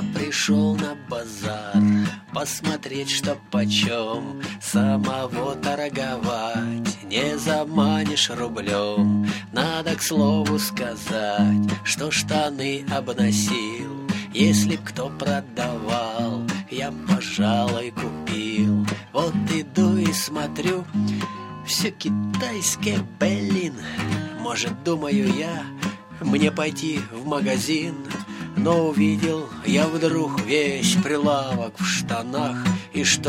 Я пришел на базар посмотреть, что почем, самого торговать не заманишь рублем. Надо, к слову сказать, что штаны обносил. Если б кто продавал, я, пожалуй, купил. Вот иду и смотрю, все китайское, блин. Может, думаю я, мне пойти в магазин. Но увидел я вдруг весь прилавок в штанах. И что